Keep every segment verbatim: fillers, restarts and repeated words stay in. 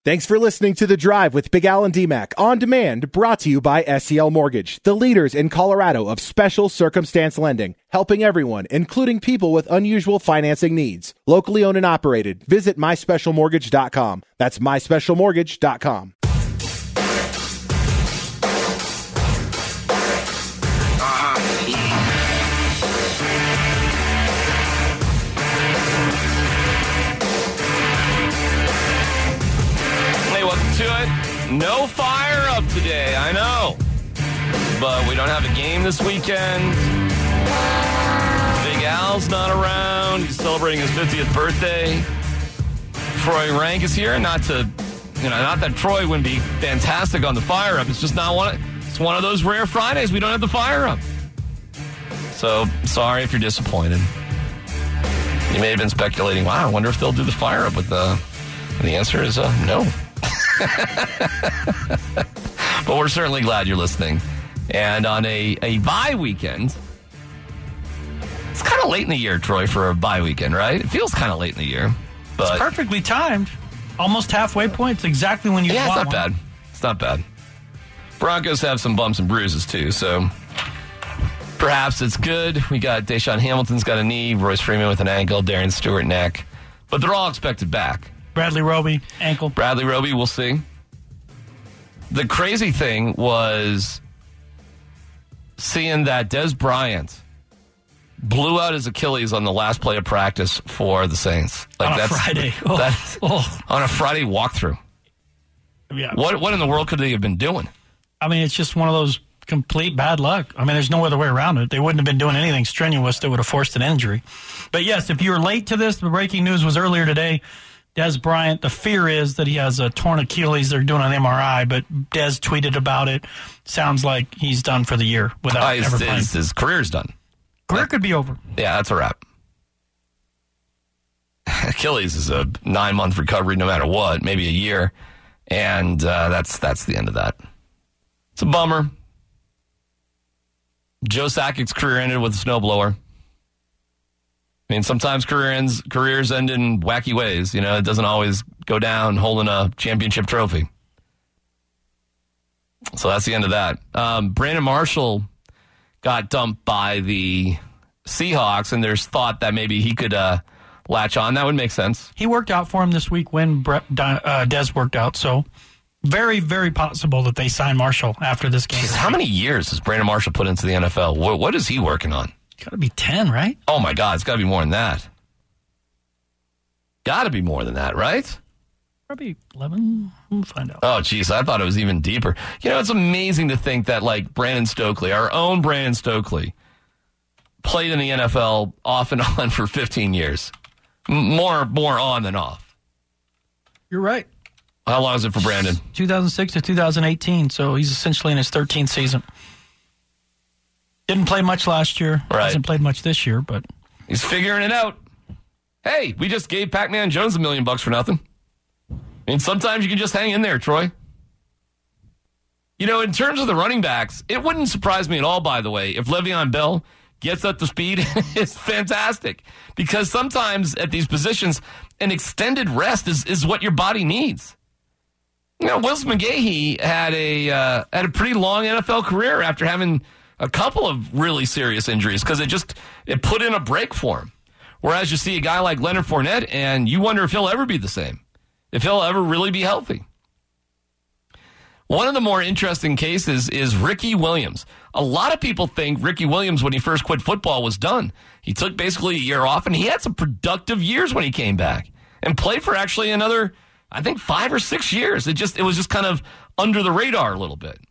Thanks for listening to The Drive with Big Al and D-Mac on demand, brought to you by S C L Mortgage, the leaders in Colorado of special circumstance lending, helping everyone, including people with unusual financing needs. Locally owned and operated. Visit my special mortgage dot com. That's my special mortgage dot com. To it. No fire up today, I know. But we don't have a game this weekend. Big Al's not around. He's celebrating his fiftieth birthday. Troy Rank is here. Not to, you know, not that Troy wouldn't be fantastic on the fire up. It's just not one of, it's one of those rare Fridays we don't have the fire up. So, sorry if you're disappointed. You may have been speculating, wow, I wonder if they'll do the fire up with the, and the answer is uh, no. But we're certainly glad you're listening. And on a, a bye weekend, it's kind of late in the year, Troy, for a bye weekend, right? It feels kind of late in the year. But it's perfectly timed. Almost halfway point. It's exactly when you yeah, want it's not one. bad. It's not bad. Broncos have some bumps and bruises, too, so perhaps it's good. We got Deshaun Hamilton's got a knee, Royce Freeman with an ankle, Darren Stewart neck. But they're all expected back. Bradley Roby, ankle. Bradley Roby, we'll see. The crazy thing was seeing that Des Bryant blew out his Achilles on the last play of practice for the Saints. Like on a that's, Friday. Oh. That's, oh. On a Friday walkthrough. Yeah. What, what in the world could they have been doing? I mean, it's just one of those complete bad luck. I mean, there's no other way around it. They wouldn't have been doing anything strenuous that would have forced an injury. But yes, if you were late to this, the breaking news was earlier today. Des Bryant, the fear is that he has a torn Achilles. They're doing an M R I, but Des tweeted about it. Sounds like he's done for the year without uh, his, ever playing. His, his career's done. Career that, could be over. Yeah, that's a wrap. Achilles is a nine-month recovery no matter what, maybe a year. And uh, that's that's the end of that. It's a bummer. Joe Sakic's career ended with a snowblower. I mean, sometimes career ends, careers end in wacky ways. You know, it doesn't always go down holding a championship trophy. So that's the end of that. Um, Brandon Marshall got dumped by the Seahawks, and there's thought that maybe he could uh, latch on. That would make sense. He worked out for him this week when Brett, uh, Des worked out, so very, very possible that they sign Marshall after this game. Jeez, how many years has Brandon Marshall put into the N F L? What, what is he working on? Got to be ten, right? Oh, my God. It's got to be more than that. Got to be more than that, right? Probably eleven. We'll find out. Oh, geez. I thought it was even deeper. You know, it's amazing to think that, like, Brandon Stokely, our own Brandon Stokely, played in the N F L off and on for fifteen years. M- more, more on than off. You're right. How long is it for Brandon? two thousand six to two thousand eighteen, so he's essentially in his thirteenth season. Didn't play much last year. Right. Hasn't played much this year, but he's figuring it out. Hey, we just gave Pac-Man Jones a million bucks for nothing. I mean, sometimes you can just hang in there, Troy. You know, in terms of the running backs, it wouldn't surprise me at all, by the way, if Le'Veon Bell gets up to speed. It's fantastic. Because sometimes at these positions, an extended rest is, is what your body needs. You know, Wilson McGahee had a uh, had a pretty long N F L career after having a couple of really serious injuries because it just it put in a break for him. Whereas you see a guy like Leonard Fournette, and you wonder if he'll ever be the same, if he'll ever really be healthy. One of the more interesting cases is Ricky Williams. A lot of people think Ricky Williams, when he first quit football, was done. He took basically a year off, and he had some productive years when he came back and played for actually another, I think, five or six years. It just it was just kind of under the radar a little bit.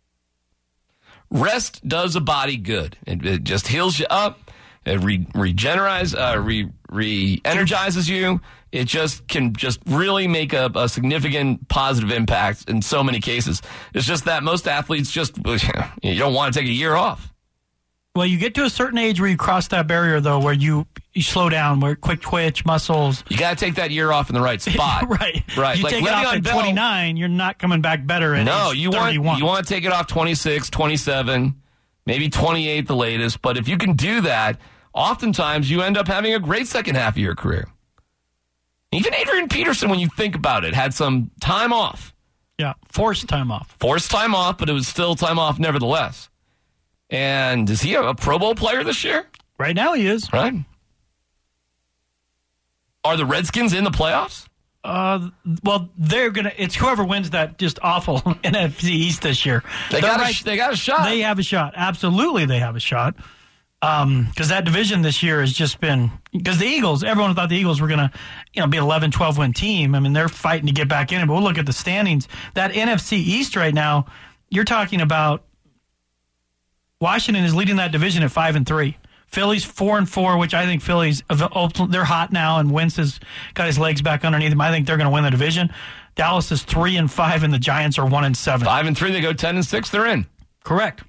Rest does a body good. It, it just heals you up. It re, regenerates, uh, re, re-energizes you. It just can just really make a, a significant positive impact in so many cases. It's just that most athletes just, you don't want to take a year off. Well, you get to a certain age where you cross that barrier, though, where you, you slow down, where quick twitch, muscles. You got to take that year off in the right spot. right. Right. You like take it off at Bell, twenty-nine, you're not coming back better at no, age you thirty-one. want, you want to take it off twenty-six, twenty-seven, maybe twenty-eight the latest. But if you can do that, oftentimes you end up having a great second half of your career. Even Adrian Peterson, when you think about it, had some time off. Yeah, forced time off. Forced time off, but it was still time off nevertheless. And is he a, a Pro Bowl player this year? Right now he is. Right. Are the Redskins in the playoffs? Uh, well, they're gonna. It's whoever wins that just awful N F C East this year. They got, right, a, they got a shot. They have a shot. Absolutely, they have a shot. Um, because that division this year has just been because the Eagles. Everyone thought the Eagles were gonna, you know, be an eleven, twelve win team. I mean, they're fighting to get back in it. But we'll look at the standings. That N F C East right now, you're talking about. Washington is leading that division at five and three. Philly's four and four, which I think Philly's they're hot now, and Wentz has got his legs back underneath him. I think they're going to win the division. Dallas is three and five, and the Giants are one and seven. Five and three, they go ten and six. They're in. Correct.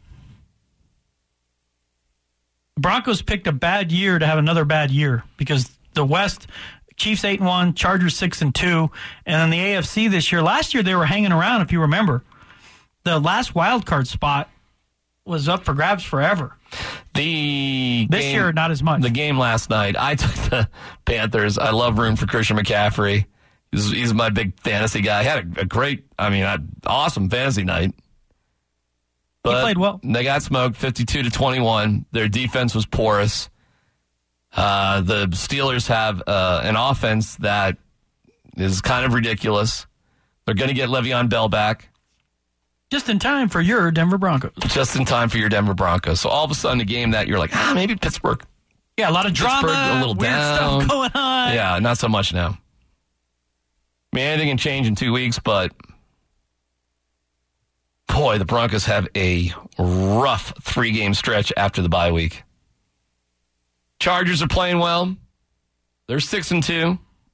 The Broncos picked a bad year to have another bad year because the West, Chiefs eight and one, Chargers six and two, and then the A F C this year. Last year they were hanging around, if you remember. The last wild card spot was up for grabs forever. The this game, year, not as much. The game last night, I took the Panthers. I love room for Christian McCaffrey. He's, he's my big fantasy guy. He had a, a great, I mean, a, awesome fantasy night. But he played well. They got smoked fifty-two to twenty-one. Their defense was porous. Uh, the Steelers have uh, an offense that is kind of ridiculous. They're going to get Le'Veon Bell back. Just in time for your Denver Broncos. Just in time for your Denver Broncos. So all of a sudden, a game that you're like, ah, maybe Pittsburgh. Yeah, a lot of drama, Pittsburgh, a little weird down. stuff going on. Yeah, not so much now. I mean, anything can change in two weeks, but boy, the Broncos have a rough three-game stretch after the bye week. Chargers are playing well. They're six and two.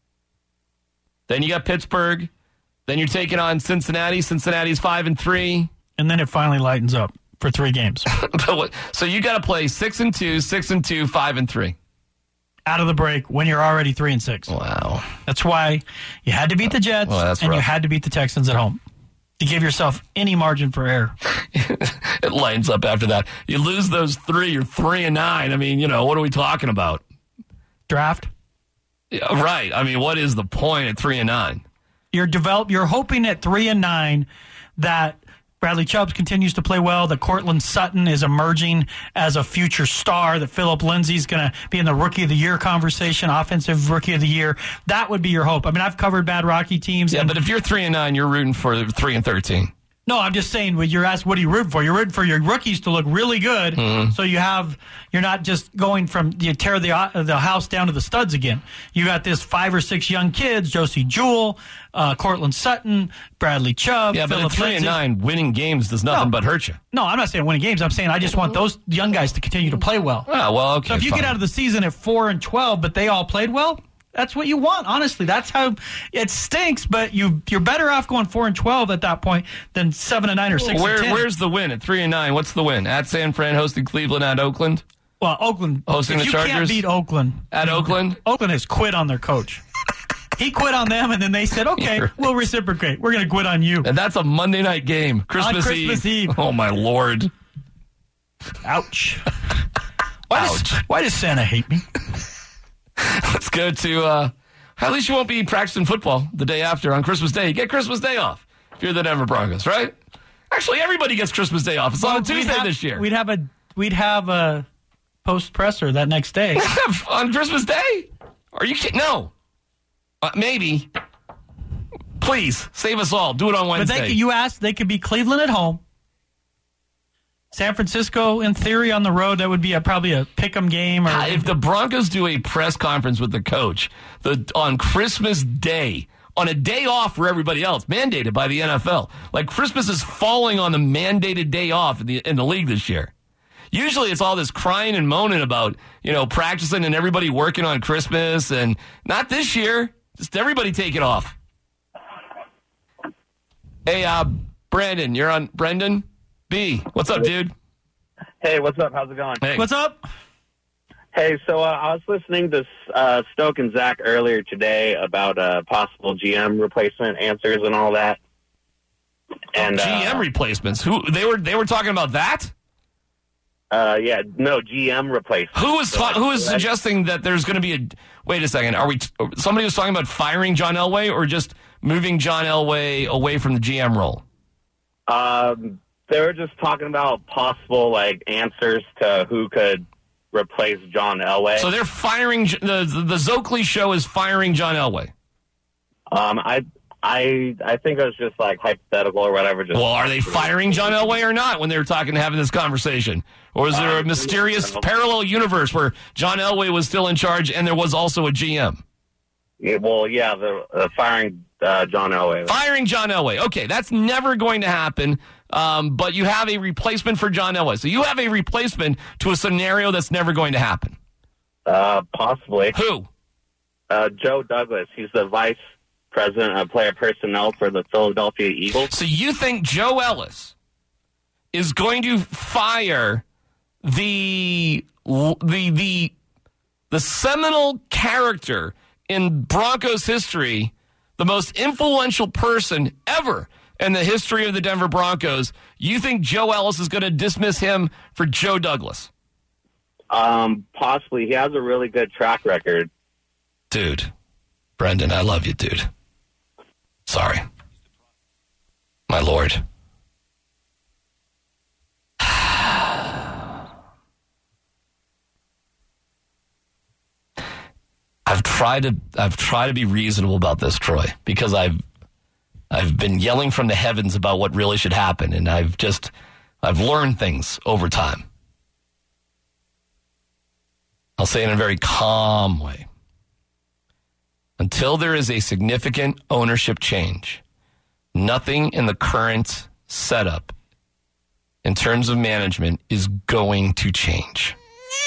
Then you got Pittsburgh. Then you're taking on Cincinnati. Cincinnati's five and three, and then it finally lightens up for three games. So you got to play six and two, six and two, five and three. Out of the break when you're already three and six. Wow. That's why you had to beat the Jets well, and rough. You had to beat the Texans at home to give yourself any margin for error. It lightens up after that. You lose those three, you're three and nine. I mean, you know, what are we talking about? Draft. Yeah, right. I mean, what is the point at three and nine? You're develop. You're hoping at three and nine that Bradley Chubb continues to play well, that Cortland Sutton is emerging as a future star, that Phillip Lindsay's going to be in the Rookie of the Year conversation, Offensive Rookie of the Year. That would be your hope. I mean, I've covered bad Rocky teams. Yeah, and, but if you're three and nine, you're rooting for three and thirteen. No, I'm just saying. When you're asked, what are you rooting for? You're rooting for your rookies to look really good, mm-hmm. so you have you're not just going from you tear the uh, the house down to the studs again. You got this five or six young kids: Josie Jewell, uh, Cortland Sutton, Bradley Chubb. Yeah, but Phillip at three Lindsay. and nine, winning games does nothing no, but hurt you. No, I'm not saying winning games. I'm saying I just want those young guys to continue to play well. Oh, well, okay. So if you fine. get out of the season at four and twelve, but they all played well. That's what you want, honestly. That's how it stinks, but you you're better off going four and twelve at that point than seven and nine or six Where, and ten. Where's the win at three and nine? What's the win at San Fran, hosting Cleveland at Oakland? Well, Oakland hosting if the you Chargers. Can't beat Oakland at Oakland. Oakland has quit on their coach. He quit on them, and then they said, "Okay, we'll reciprocate. We're going to quit on you." And that's a Monday night game, Christmas, on Christmas Eve. Eve. Oh my Lord! Ouch! Why Ouch! Does, why does Santa hate me? Let's go to. Uh, At least you won't be practicing football the day after on Christmas Day. You get Christmas Day off if you're the Denver Broncos, right? Actually, everybody gets Christmas Day off. It's well, on a Tuesday have, this year. We'd have a we'd have a post presser that next day on Christmas Day. Are you kidding? No, uh, maybe. Please save us all. Do it on Wednesday. But they, you asked, they could be Cleveland at home. San Francisco, in theory, on the road, that would be a, probably a pick-em game. Or uh, if the Broncos do a press conference with the coach the, on Christmas Day, on a day off for everybody else, mandated by the N F L, like Christmas is falling on the mandated day off in the, in the league this year. Usually it's all this crying and moaning about, you know, practicing and everybody working on Christmas, and not this year. Just everybody take it off. Hey, uh, Brandon, you're on. Brendan? B, what's up, dude? Hey, what's up? How's it going? Hey. What's up? Hey, so uh, I was listening to uh, Stoke and Zach earlier today about uh, possible G M replacement answers and all that. And G M uh, replacements? Who they were? They were talking about that? Uh, yeah, no, G M replacement. Who is So, ta- who is like, suggesting that there's going to be a? Wait a second. Are we? T- somebody was talking about firing John Elway or just moving John Elway away from the G M role? Um, they were just talking about possible like answers to who could replace John Elway. So they're firing the the Zokley show is firing John Elway. Um, I, I, I think it was just like hypothetical or whatever. Just Well, are they firing John Elway or not when they were talking, having this conversation? Or is there a mysterious parallel universe where John Elway was still in charge and there was also a G M? Yeah, well, yeah, the uh, firing uh, John Elway. Firing John Elway. Okay, that's never going to happen, um, but you have a replacement for John Elway. So you have a replacement to a scenario that's never going to happen. Uh, possibly. Who? Uh, Joe Douglas. He's the vice president of player personnel for the Philadelphia Eagles. So you think Joe Ellis is going to fire the the the the seminal character in Broncos history, the most influential person ever in the history of the Denver Broncos? You think Joe Ellis is going to dismiss him for Joe Douglas? Um, possibly. He has a really good track record. Dude, Brendan, I love you, dude. Sorry. My lord. I've tried to I've tried to be reasonable about this, Troy, because I've I've been yelling from the heavens about what really should happen, and I've just I've learned things over time. I'll say it in a very calm way. Until there is a significant ownership change, nothing in the current setup in terms of management is going to change.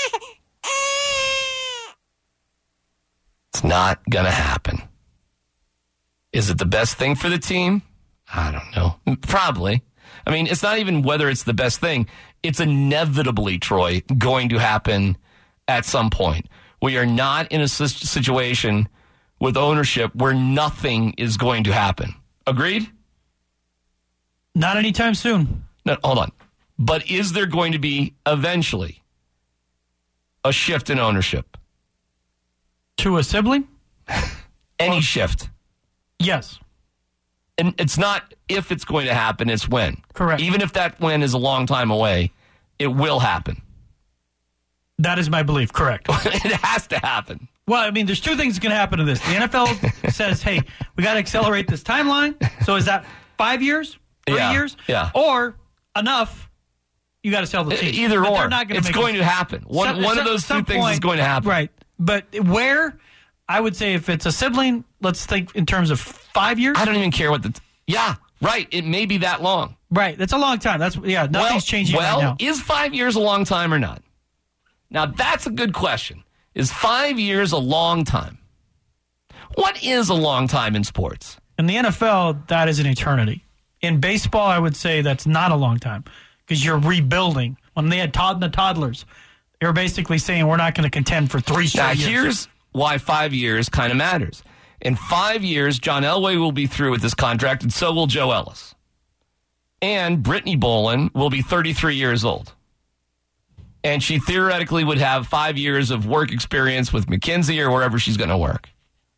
It's not going to happen. Is it the best thing for the team? I don't know. Probably. I mean, it's not even whether it's the best thing. It's inevitably, Troy, going to happen at some point. We are not in a situation with ownership where nothing is going to happen. Agreed? Not anytime soon. No, hold on. But is there going to be eventually a shift in ownership? To a sibling? Any shift? Yes. And it's not if it's going to happen, it's when. Correct. Even if that when is a long time away, it will happen. That is my belief, correct. It has to happen. Well, I mean, there's two things that can happen to this. The N F L says, hey, we got to accelerate this timeline. So is that five years? Three yeah, years? Yeah. Or enough, you got to sell the team. Either but or. They're not gonna it's make going it. to happen. One, Some, one some, of those two things point, is going to happen. Right. But where, I would say if it's a sibling, let's think in terms of five years. I don't even care what the... T- yeah, right. It may be that long. Right. That's a long time. That's Yeah, nothing's well, changing well, right now. Is five years a long time or not? Now, that's a good question. Is five years a long time? What is a long time in sports? In the N F L, that is an eternity. In baseball, I would say that's not a long time because you're rebuilding. When they had Todd and the Toddlers, they were basically saying we're not going to contend for three straight now, years. Here's why five years kind of matters. In five years, John Elway will be through with this contract, and so will Joe Ellis. And Brittany Bolin will be thirty-three years old. And she theoretically would have five years of work experience with McKinsey or wherever she's going to work.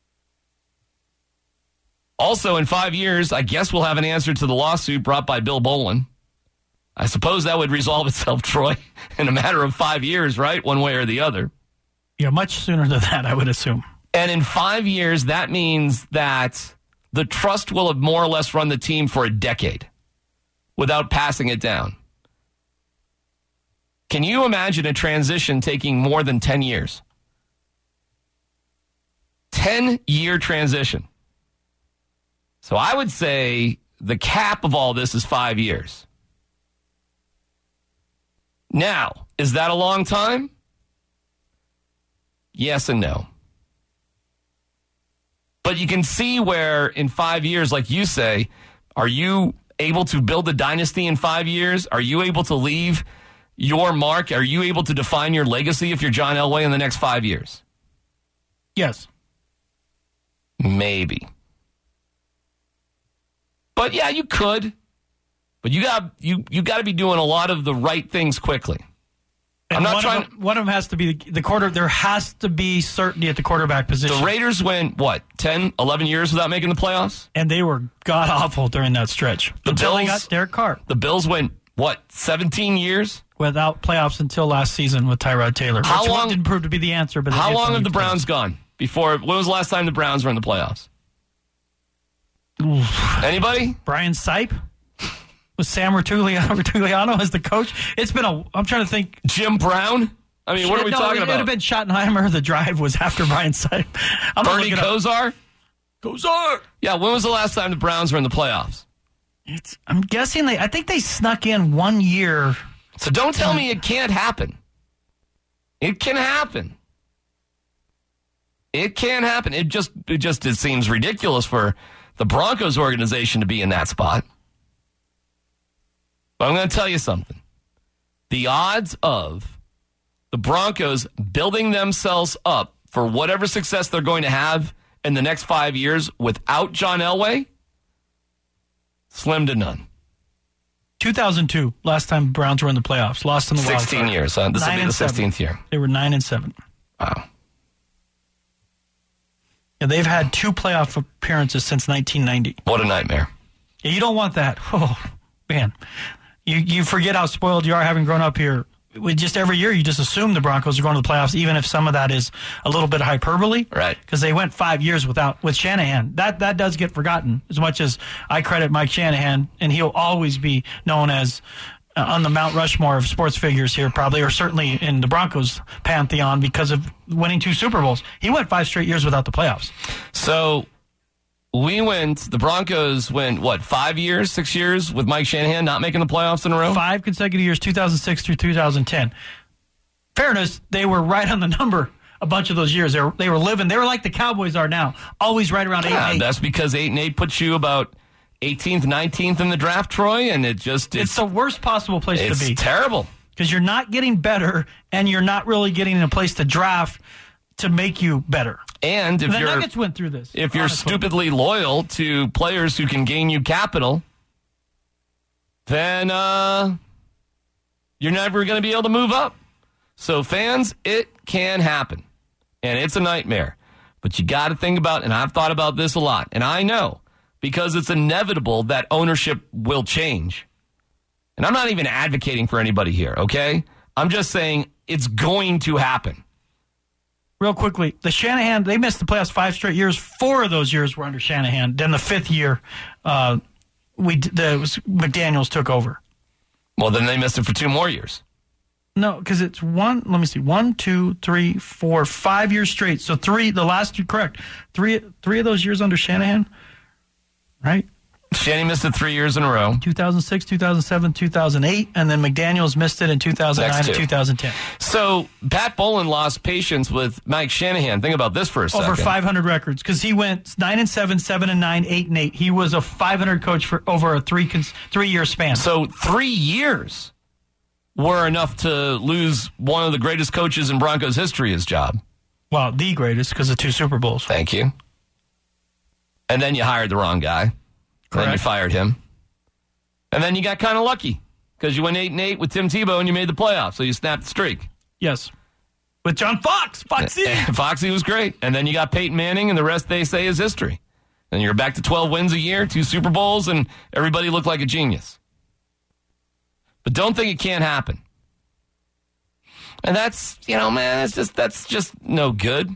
Also, in five years, I guess we'll have an answer to the lawsuit brought by Bill Bolin. I suppose that would resolve itself, Troy, in a matter of five years, right? One way or the other. Yeah, much sooner than that, I would assume. And in five years, that means that the trust will have more or less run the team for a decade without passing it down. Can you imagine a transition taking more than ten years? ten-year transition. So I would say the cap of all this is five years. Now, is that a long time? Yes and no. But you can see where in five years, like you say, are you able to build a dynasty in five years? Are you able to leave your mark? Are you able to define your legacy if you're John Elway in the next five years? Yes. Maybe. But yeah, you could. But you got you you got to be doing a lot of the right things quickly. And I'm not one trying. Of them, one of them has to be the, the quarter. There has to be certainty at the quarterback position. The Raiders went, what, ten, eleven years without making the playoffs? And they were god-awful during that stretch. The until Bills, they got Derek Carr. The Bills went, what, seventeen years? Without playoffs until last season with Tyrod Taylor. How which long, didn't prove to be the answer. But how long have the Browns gone? Before, when was the last time the Browns were in the playoffs? Oof. Anybody? Brian Sipe? With Sam Ritugliano as the coach? It's been a, I'm trying to think. Jim Brown? I mean, what are we no, talking it, about? It would have been Schottenheimer. The drive was after Brian Sipe. I'm Bernie Kosar? Kosar! Yeah, when was the last time the Browns were in the playoffs? It's, I'm guessing they, I think they snuck in one year. So don't tell me it can't happen. It can happen. It can happen. It just it just it seems ridiculous for the Broncos organization to be in that spot. But I'm going to tell you something. The odds of the Broncos building themselves up for whatever success they're going to have in the next five years without John Elway, slim to none. two thousand two, last time Browns were in the playoffs. Lost in the wild card. sixteen years. Huh? This will be the sixteenth year. They were nine and seven. Wow. Yeah, they've had two playoff appearances since nineteen ninety. What a nightmare. Yeah, you don't want that. Oh, man. You you forget how spoiled you are having grown up here. We just every year you just assume the Broncos are going to the playoffs, even if some of that is a little bit hyperbole. Right. Because they went five years without with Shanahan. That that does get forgotten. As much as I credit Mike Shanahan, and he'll always be known as uh, on the Mount Rushmore of sports figures here, probably, or certainly in the Broncos pantheon because of winning two Super Bowls. He went five straight years without the playoffs. So we went, the Broncos went, what, five years, six years with Mike Shanahan not making the playoffs in a row? Five consecutive years, two thousand six through two thousand ten. Fairness, they were right on the number a bunch of those years. They were, they were living, they were like the Cowboys are now, always right around eight yeah, and eight. That's because eight and eight puts you about eighteenth, nineteenth in the draft, Troy, and it just... It's, it's the worst possible place to be. It's terrible. Because you're not getting better, and you're not really getting in a place to draft to make you better. And if the you're... Nuggets went through this. If you're honestly. stupidly loyal to players who can gain you capital, then uh, you're never going to be able to move up. So fans, it can happen. And it's a nightmare. But you got to think about, and I've thought about this a lot, and I know, because it's inevitable that ownership will change. And I'm not even advocating for anybody here, okay? I'm just saying it's going to happen. Real quickly, the Shanahan, they missed the playoffs five straight years. Four of those years were under Shanahan. Then the fifth year, uh, we the was, McDaniels took over. Well, then they missed it for two more years. No, because it's one, let me see, one, two, three, four, five years straight. So three, the last two, correct. Three three of those years under Shanahan, right? Shanny missed it three years in a row. two thousand six, two thousand seven, two thousand eight, and then McDaniels missed it in two thousand nine and two thousand ten. So Pat Bowlen lost patience with Mike Shanahan. Think about this for a second. Over five hundred records, because he went nine and seven, seven and nine, eight and eight. He was a five hundred coach for over a three three year span. So three years were enough to lose one of the greatest coaches in Broncos history his job. Well, the greatest, because of two Super Bowls. Thank you. And then you hired the wrong guy. Correct. Then you fired him. And then you got kind of lucky because you went eight and eight with Tim Tebow and you made the playoffs, so you snapped the streak. Yes. With John Fox. Foxy. Foxy was great. And then you got Peyton Manning, and the rest they say is history. And you're back to twelve wins a year, two Super Bowls, and everybody looked like a genius. But don't think it can't happen. And that's, you know, man, that's just that's just no good.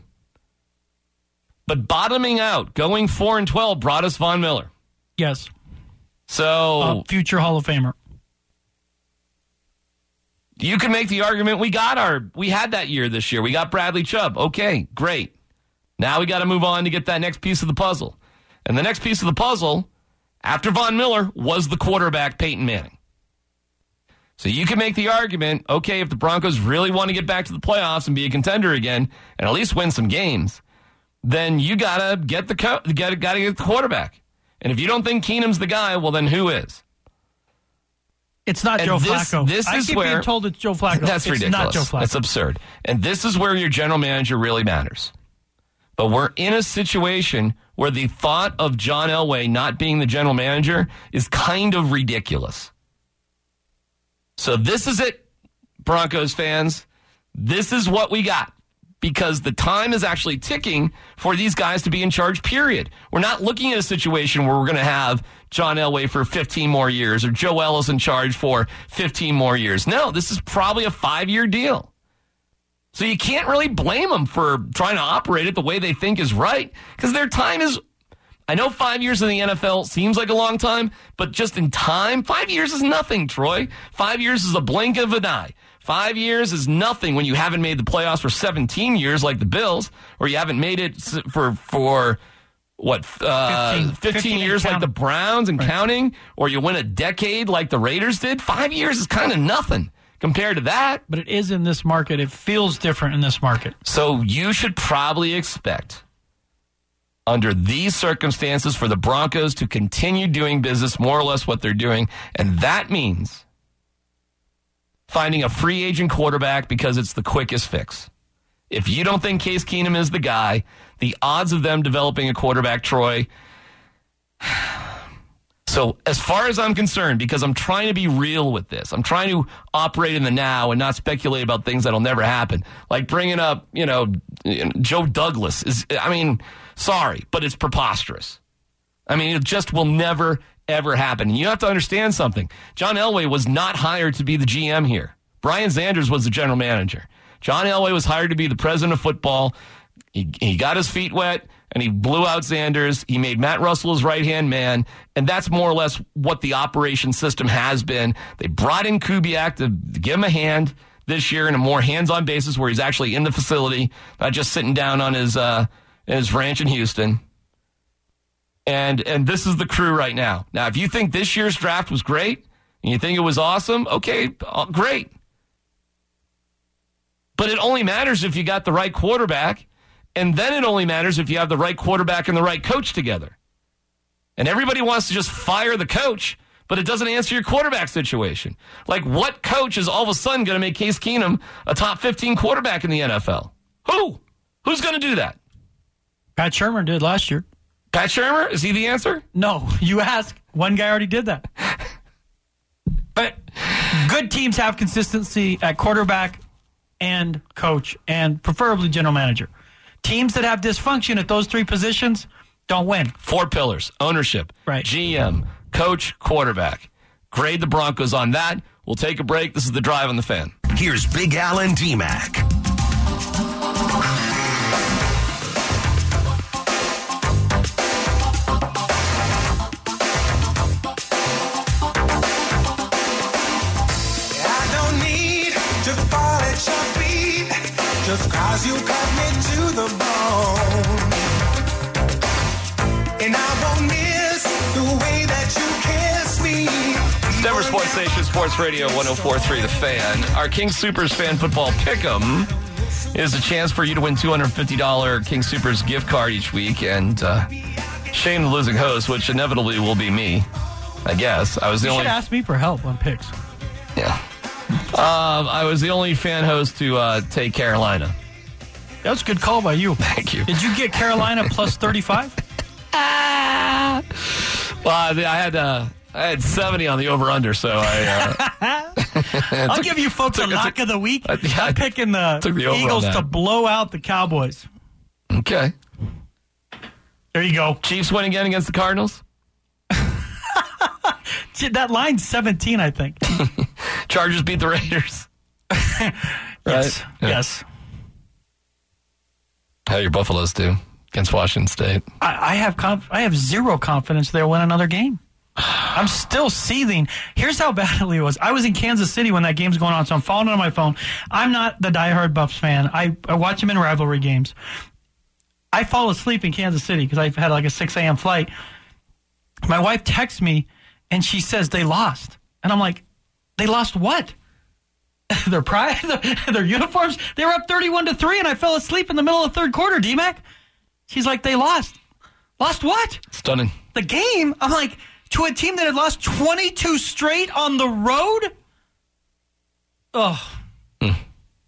But bottoming out, going four and twelve brought us Von Miller. Yes. So uh, future Hall of Famer. You can make the argument we got our we had that year this year. We got Bradley Chubb. Okay, great. Now we got to move on to get that next piece of the puzzle. And the next piece of the puzzle, after Von Miller, was the quarterback Peyton Manning. So you can make the argument, okay, if the Broncos really want to get back to the playoffs and be a contender again and at least win some games, then you got to get the co- got to get the quarterback. And if you don't think Keenum's the guy, well, then who is? It's not and Joe this, Flacco. This I is keep where, being told it's Joe Flacco. That's it's ridiculous. Not Joe Flacco. That's absurd. And this is where your general manager really matters. But we're in a situation where the thought of John Elway not being the general manager is kind of ridiculous. So this is it. Broncos fans, this is what we got. Because the time is actually ticking for these guys to be in charge, period. We're not looking at a situation where we're going to have John Elway for fifteen more years or Joe Ellis in charge for fifteen more years. No, this is probably a five-year deal. So you can't really blame them for trying to operate it the way they think is right, because their time is, I know five years in the N F L seems like a long time, but just in time, five years is nothing, Troy. Five years is a blink of an eye. Five years is nothing when you haven't made the playoffs for seventeen years like the Bills, or you haven't made it for, for what, uh, fifteen, fifteen, fifteen years like the Browns and right. counting, or you win a decade like the Raiders did. Five years is kind of nothing compared to that. But it is in this market. It feels different in this market. So you should probably expect, under these circumstances, for the Broncos to continue doing business more or less what they're doing, and that means finding a free agent quarterback because it's the quickest fix. If you don't think Case Keenum is the guy, the odds of them developing a quarterback, Troy. So as far as I'm concerned, because I'm trying to be real with this, I'm trying to operate in the now and not speculate about things that'll never happen. Like bringing up, you know, Joe Douglas is, I mean, sorry, but it's preposterous. I mean, it just will never ever happen. And you have to understand something. John Elway was not hired to be the G M here. Brian Sanders was the general manager. John Elway was hired to be the president of football. He, he got his feet wet, and he blew out Sanders. He made Matt Russell his right-hand man, and that's more or less what the operation system has been. They brought in Kubiak to give him a hand this year in a more hands-on basis where he's actually in the facility, not just sitting down on his uh, his ranch in Houston. And and this is the crew right now. Now, if you think this year's draft was great and you think it was awesome, okay, great. But it only matters if you got the right quarterback, and then it only matters if you have the right quarterback and the right coach together. And everybody wants to just fire the coach, but it doesn't answer your quarterback situation. Like, what coach is all of a sudden going to make Case Keenum a top fifteen quarterback in the N F L? Who? Who's going to do that? Pat Shurmur did last year. Pat Shurmur? Is he the answer? No. You ask. One guy already did that. But good teams have consistency at quarterback and coach and preferably general manager. Teams that have dysfunction at those three positions don't win. Four pillars. Ownership. Right. G M. Coach. Quarterback. Grade the Broncos on that. We'll take a break. This is The Drive on the Fan. Here's Big Al and D-Mac. Just cause you cut me to the bone, and I won't miss the way that you kiss me. Denver Sports Station, Sports Radio one oh four point three The Fan. Our King Soopers Fan Football Pick'em is a chance for you to win two hundred fifty dollars King Soopers gift card each week, and uh, shame the losing host, which inevitably will be me, I guess. I was the you only. should ask me for help on picks. Yeah. Um, I was the only fan host to uh, take Carolina. That was a good call by you. Thank you. Did you get Carolina plus thirty-five? Ah. Well, I, I had uh, I had seventy on the over-under, so I... Uh, I'll took, give you folks took, a lock took, of the week. Uh, yeah, I'm picking the, the Eagles to blow out the Cowboys. Okay. There you go. Chiefs win again against the Cardinals? That line's seventeen, I think. Chargers beat the Raiders. Yes. Right? Yeah. Yes. How your Buffaloes do against Washington State? I, I have conf- I have zero confidence they'll win another game. I'm still seething. Here's how badly it was. I was in Kansas City when that game's going on, so I'm following it on my phone. I'm not the diehard Buffs fan. I, I watch them in rivalry games. I fall asleep in Kansas City because I've had like a six a.m. flight. My wife texts me, and she says they lost. And I'm like, they lost what? Their pride? Their uniforms? They were up thirty-one to three, and I fell asleep in the middle of the third quarter, D-Mac. She's like, they lost. Lost what? Stunning. The game? I'm like, to a team that had lost twenty-two straight on the road? Oh. Mm.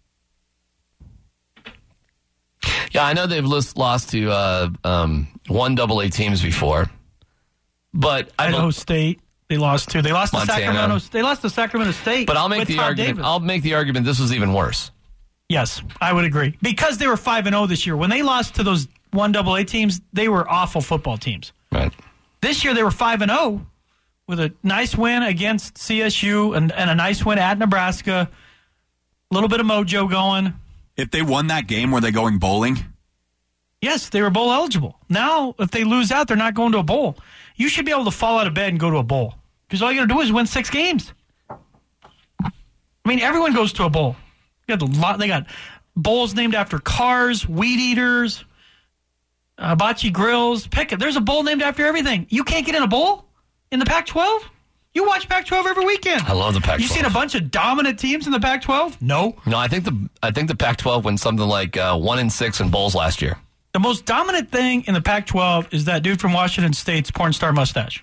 Yeah, I know they've lost to uh, um, one double A teams before. But I Idaho State. They lost to. They lost to Montana. Sacramento. They lost to Sacramento State. But I'll make with the Todd argument. Davis. I'll make the argument this was even worse. Yes, I would agree. Because they were five and oh this year. When they lost to those one double A teams, they were awful football teams. Right. This year they were five and oh with a nice win against C S U and, and a nice win at Nebraska. A little bit of mojo going. If they won that game, were they going bowling? Yes, they were bowl eligible. Now, if they lose out, they're not going to a bowl. You should be able to fall out of bed and go to a bowl. Because all you got to do is win six games. I mean, everyone goes to a bowl. They got, a lot, they got bowls named after cars, weed eaters, uh, hibachi grills. Pick it. There's a bowl named after everything. You can't get in a bowl in the Pac twelve? You watch Pac twelve every weekend. I love the Pac twelve. You seen a bunch of dominant teams in the Pac twelve? No. No, I think the I think the Pac twelve went something like uh, one and six in bowls last year. The most dominant thing in the Pac twelve is that dude from Washington State's porn star mustache.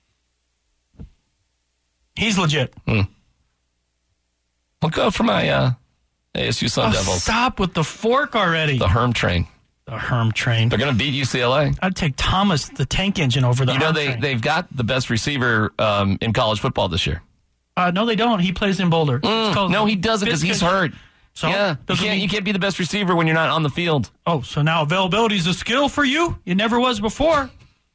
He's legit. Mm. I'll go for my uh, A S U Sun Oh, Devils. stop with the fork already. The Herm train. The Herm train. They're going to beat U C L A. I'd take Thomas, the tank engine, over the You know, Herm they, train. they've got the best receiver um, in college football this year. Uh, no, they don't. He plays in Boulder. It's Mm, called no, he doesn't because he's Biscuit. hurt. So? Yeah, you Doesn't can't, mean- you can't be the best receiver when you're not on the field. Oh, so now availability is a skill for you? It never was before.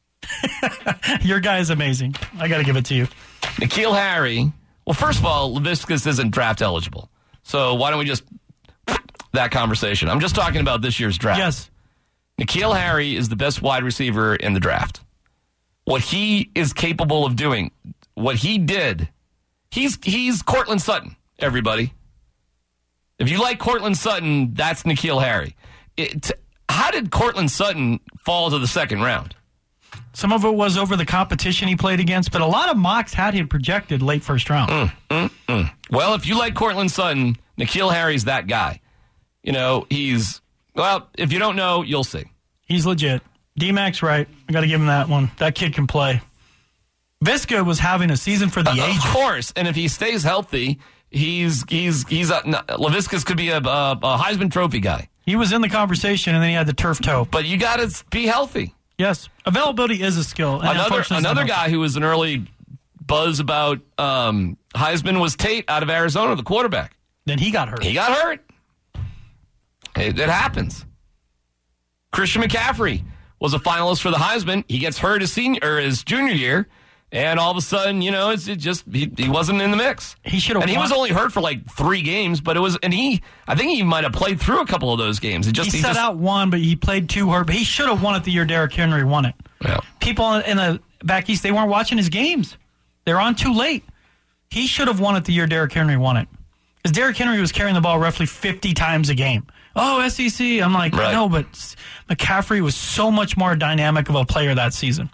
Your guy is amazing. I got to give it to you. N'Keal Harry. Well, first of all, Laviscus isn't draft eligible. So why don't we just that conversation? I'm just talking about this year's draft. Yes. N'Keal Harry is the best wide receiver in the draft. What he is capable of doing, what he did, he's he's Cortland Sutton, everybody. If you like Cortland Sutton, that's N'Keal Harry. It, how did Cortland Sutton fall to the second round? Some of it was over the competition he played against, but a lot of mocks had him projected late first round. Mm, mm, mm. Well, if you like Cortland Sutton, N'Keal Harry's that guy. You know, he's, well, if you don't know, you'll see. He's legit. D-Mac's right. I got to give him that one. That kid can play. Visca was having a season for the Uh, ages. of course, and if he stays healthy, he's he's he's a, no, Laviscus could be a, a, a Heisman Trophy guy. He was in the conversation, and then he had the turf toe. But you got to be healthy. Yes, availability is a skill. and Another unfortunately, it's another not. guy who was an early buzz about um, Heisman was Tate out of Arizona, the quarterback. Then he got hurt. He got hurt. It, it happens. Christian McCaffrey was a finalist for the Heisman. He gets hurt his senior or his junior year, and all of a sudden, you know, it's it just he, he wasn't in the mix. He should have. And he won. was only hurt for like three games, but it was, and he, I think he might have played through a couple of those games. It just He, he, set just, out one, but he played two hurt. But he should have won it the year Derrick Henry won it. Yeah. People in the back east, they weren't watching his games. They're on too late. He should have won it the year Derrick Henry won it. Because Derrick Henry was carrying the ball roughly fifty times a game. Oh, S E C. I'm like, Right. no, but McCaffrey was so much more dynamic of a player that season.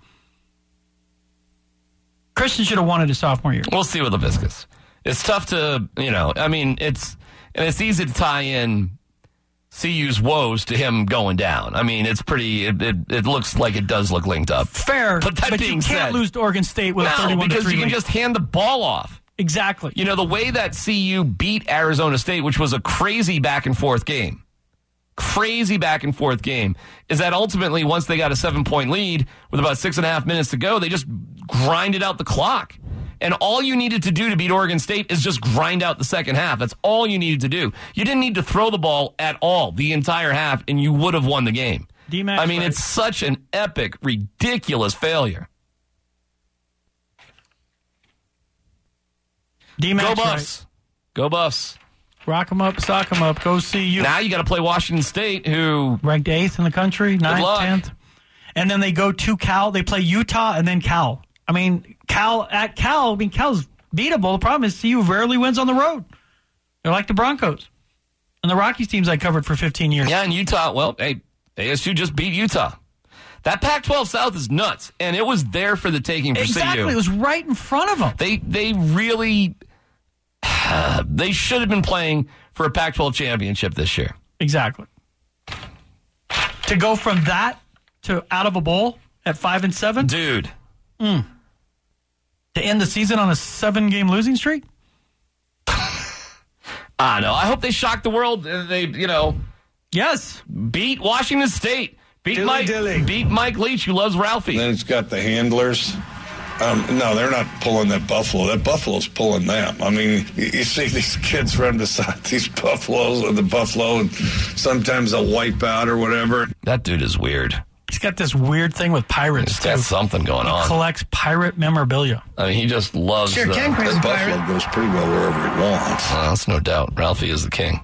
Christian should have won it his sophomore year. We'll see with Laviscus. It's tough to, you know, I mean, it's, and it's easy to tie in C U's woes to him going down. I mean, it's pretty, it, it, it looks like it does look linked up. Fair, But that being you can't said- lose to Oregon State with a No, thirty-one to because three you can lead. just hand the ball off. Exactly. You know, the way that C U beat Arizona State, which was a crazy back and forth game, crazy back and forth game, is that ultimately once they got a seven point lead with about six and a half minutes to go, they just grinded out the clock. And all you needed to do to beat Oregon State is just grind out the second half. That's all you needed to do. You didn't need to throw the ball at all the entire half, and you would have won the game. D-Mac's I mean, right. it's such an epic, ridiculous failure. D-Mac's Go right. Buffs. Go Buffs. Rock 'em up, sock 'em up. Go see you. Now you got to play Washington State, who Ranked eighth in the country, ninth, luck. tenth. And then they go to Cal. They play Utah and then Cal. I mean, Cal at Cal, I mean, Cal's beatable. The problem is C U rarely wins on the road. They're like the Broncos. And the Rockies teams I covered for fifteen years. yeah, in Utah. Well, hey, A S U just beat Utah. That Pac twelve South is nuts, and it was there for the taking for Exactly. C U. It was right in front of them. They they really they should have been playing for a Pac twelve championship this year. Exactly. To go from that to out of a bowl at five and seven Dude, to end the season on a seven-game losing streak. I know. I hope they shock the world. They, you know, Yes. beat Washington State. Beat Dilly Mike. dilly. Beat Mike Leach, who loves Ralphie. Then it's got the handlers. Um, no, they're not pulling that buffalo. That buffalo's pulling them. I mean, you, you see these kids run beside these buffaloes and the buffalo, and sometimes they'll wipe out or whatever. That dude is weird. He's got this weird thing with pirates, He's too. got something going he on. collects pirate memorabilia. I mean, he just loves Sure, the, Ken Crazy That Pirate. buffalo goes pretty well wherever he wants. Well, that's no doubt. Ralphie is the king.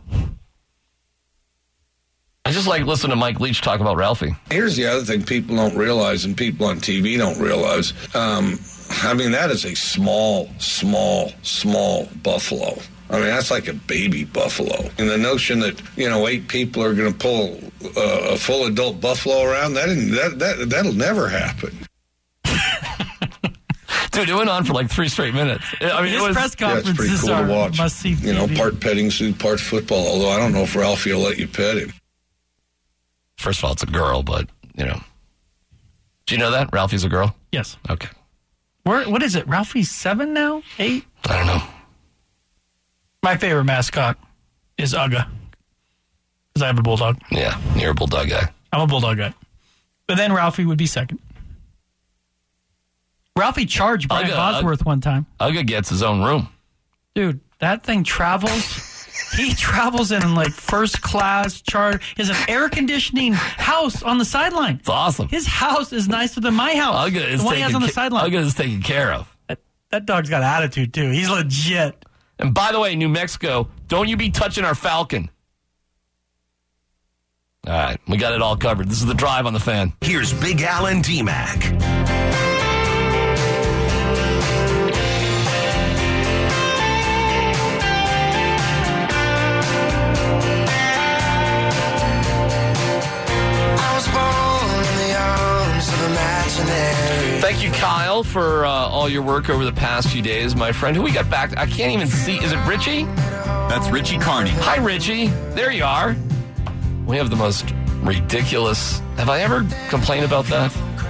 I just like listening to Mike Leach talk about Ralphie. Here's the other thing people don't realize, and people on T V don't realize. Um, I mean, that is a small, small, small buffalo. I mean, that's like a baby buffalo. And the notion that, you know, eight people are going to pull uh, a full adult buffalo around, that, that, that, that'll never happen. Dude, it went on for like three straight minutes. I mean, His it was, press Yeah, it's pretty conferences cool are to watch. must-see You know, T V. part petting zoo, part football, although I don't know if Ralphie will let you pet him. first of all, it's a girl, but, you know. Do you know that? Ralphie's a girl? Yes. Okay. Where, what is it? Ralphie's seven now? Eight? I don't know. My favorite mascot is Uga. Because I have a bulldog. Yeah, you're a bulldog guy. I'm a bulldog guy. But then Ralphie would be second. Ralphie charged Brian Uga, Bosworth Uga. one time. Uga gets his own room. Dude, that thing travels. He travels in like first class charter. He has an air conditioning house on the sideline. It's awesome. His house is nicer than my house. Uga is the one he has taken on the ca- sideline. Uga is taken care of. That, that dog's got attitude too. He's legit. And by the way, New Mexico, don't you be touching our Falcon. All right, we got it all covered. This is the Drive on the Fan. Here's Big Al and D-Mac. Thank you, Kyle, for uh, all your work over the past few days, my friend. Who we got back? I can't even see. Is it Richie? That's Richie Carney. Hi, Richie. There you are. We have the most ridiculous. Have I ever complained about that?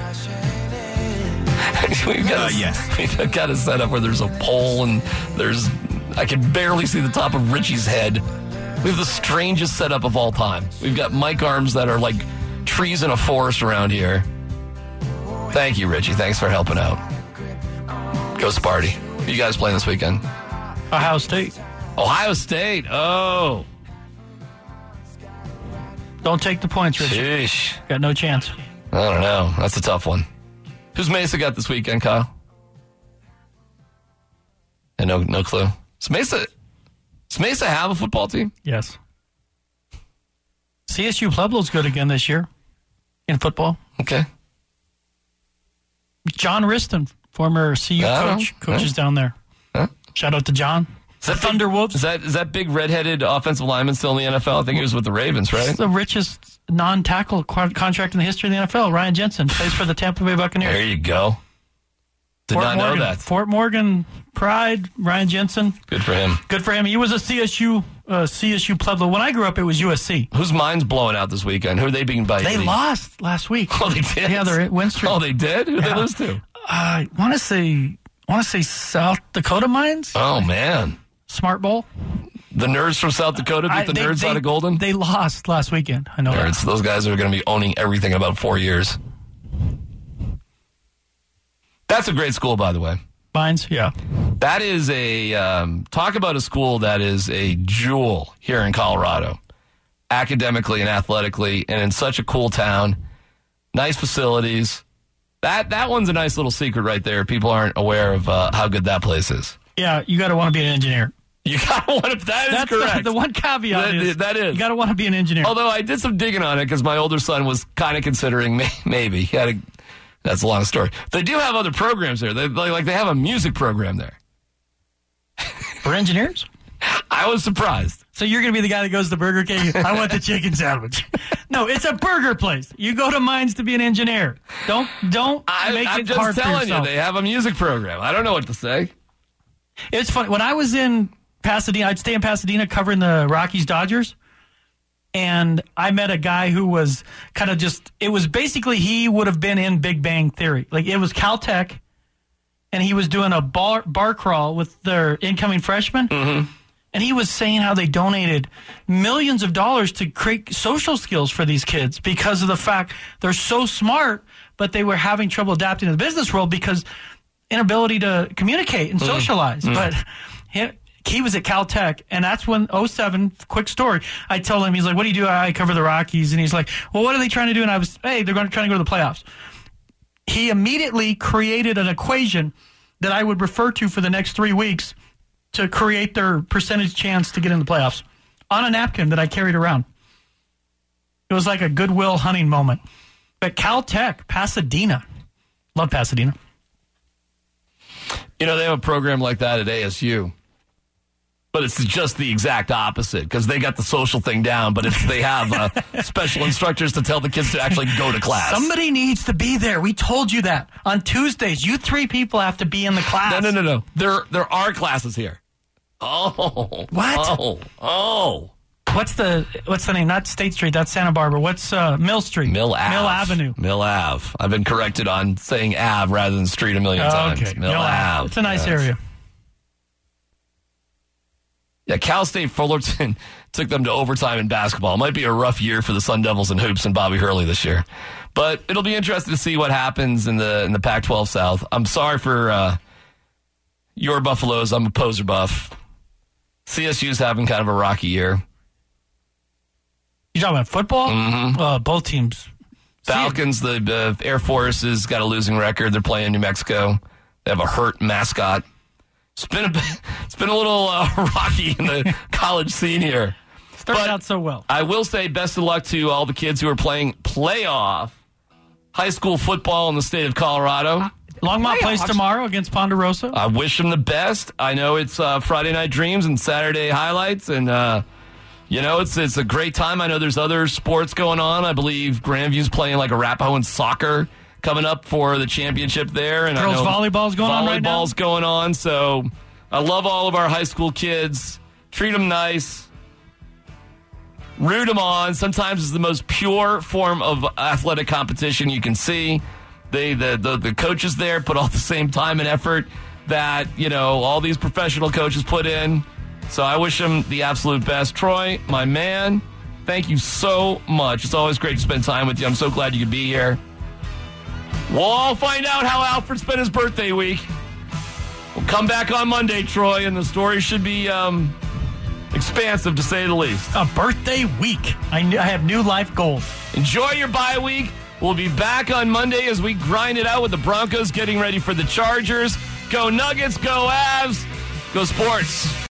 we've got Uh, a, yes. We've got a setup where there's a pole and there's. I can barely see the top of Richie's head. We have the strangest setup of all time. We've got mic arms that are like trees in a forest around here. Thank you, Richie. Thanks for helping out. Go Sparty. Who you guys playing this weekend? Ohio State. Ohio State. Oh. Don't take the points, Richie. Sheesh. Got no chance. I don't know. That's a tough one. Who's Mesa got this weekend, Kyle? And no, no clue. Does Mesa, does Mesa have a football team? Yes. C S U Pueblo's good again this year in football. Okay. John Riston, former C U I don't coach, know. coaches Huh? down there. Huh? Shout out to John. Is that Thunder big, Wolves. Is that is that big redheaded offensive lineman still in the N F L? I think he was with the Ravens, right? It's the richest non-tackle qu- contract in the history of the N F L. Ryan Jensen plays for the Tampa Bay Buccaneers. There you go. Did Fort not Morgan, know that. Fort Morgan Pride, Ryan Jensen. Good for him. Good for him. He was a C S U uh, C S U Pueblo. When I grew up, it was U S C. Whose mind's blowing out this weekend? Who are they being by? They the- lost last week. Oh, they did? Yeah, they're at win streak. Oh, they did? Who did Yeah. they lose to? I want to say, want to say South Dakota Mines. Oh, man. Smart Bowl. The nerds from South Dakota beat I- the they- nerds they- out of Golden? They lost last weekend. I know that. Nerds. Those guys are going to be owning everything in about four years. That's a great school, by the way. Mines, yeah. That is a, um, talk about a school that is a jewel here in Colorado, academically and athletically, and in such a cool town. Nice facilities. That that one's a nice little secret right there. People aren't aware of uh, how good that place is. Yeah, you got to want to be an engineer. You got to want to, that is That's correct. The, the one caveat That- is that is. you got to want to be an engineer. Although I did some digging on it because my older son was kind of considering may, maybe. He had a, that's a long story. They do have other programs there. They, like, like they have a music program there. For engineers? I was surprised. So you're going to be the guy that goes to Burger King, I want the chicken sandwich. No, it's a burger place. You go to Mines to be an engineer. Don't don't I, make I'm it just hard for telling you, yourself. they have a music program. I don't know what to say. It's funny. When I was in Pasadena, I'd stay in Pasadena covering the Rockies Dodgers. And I met a guy who was kind of just, it was basically he would have been in Big Bang Theory. Like it was Caltech, and he was doing a bar, bar crawl with their incoming freshmen. Mm-hmm. And he was saying how they donated millions of dollars to create social skills for these kids because of the fact they're so smart, but they were having trouble adapting to the business world because inability to communicate and socialize. Mm. But he, he was at Caltech, and that's when oh seven, quick story, I told him, he's like, what do you do? I cover the Rockies. And he's like, well, what are they trying to do? And I was, hey, they're going to try to go to the playoffs. He immediately created an equation that I would refer to for the next three weeks to create their percentage chance to get in the playoffs on a napkin that I carried around. It was like a Goodwill Hunting moment. But Caltech, Pasadena. Love Pasadena. You know, they have a program like that at A S U. But it's just the exact opposite because they got the social thing down, but it's, they have uh, special instructors to tell the kids to actually go to class. Somebody needs to be there. We told you that. On Tuesdays, you three people have to be in the class. No, no, no, no. There, there are classes here. Oh. What? Oh. Oh. What's the what's the name? Not State Street. That's Santa Barbara. What's uh, Mill Street? Mill Ave. Mill Avenue. Mill Ave. I've been corrected on saying Ave rather than street a million oh, times. Okay. Mill, Mill Ave. Ave. It's a nice yes. area. Yeah, Cal State Fullerton took them to overtime in basketball. It might be a rough year for the Sun Devils and hoops and Bobby Hurley this year. But it'll be interesting to see what happens in the in the Pac twelve South. I'm sorry for uh, your Buffaloes. I'm a poser buff. C S U's having kind of a rocky year. You talking about football? Mm-hmm. Uh, both teams. Falcons, the uh, Air Force has got a losing record. They're playing New Mexico. They have a hurt mascot. It's been a, it's been a little uh, rocky in the college scene here. Started out so well. I will say best of luck to all the kids who are playing playoff high school football in the state of Colorado. Uh, Longmont plays tomorrow against Ponderosa. I wish them the best. I know it's uh, Friday Night Dreams and Saturday Highlights, and uh, you know it's it's a great time. I know there's other sports going on. I believe Grandview's playing like Arapahoe in soccer coming up for the championship there. And Girls I know volleyball's going on right now. Volleyball's going on. So I love all of our high school kids. Treat them nice. Root them on. Sometimes it's the most pure form of athletic competition you can see. They the, the the coaches there put all the same time and effort that, you know, all these professional coaches put in. So I wish them the absolute best. Troy, my man, thank you so much. It's always great to spend time with you. I'm so glad you could be here. We'll all find out how Alfred spent his birthday week. We'll come back on Monday, Troy, and the story should be um, expansive, to say the least. A birthday week. I, I have new life goals. Enjoy your bye week. We'll be back on Monday as we grind it out with the Broncos getting ready for the Chargers. Go Nuggets, go Avs, go Sports.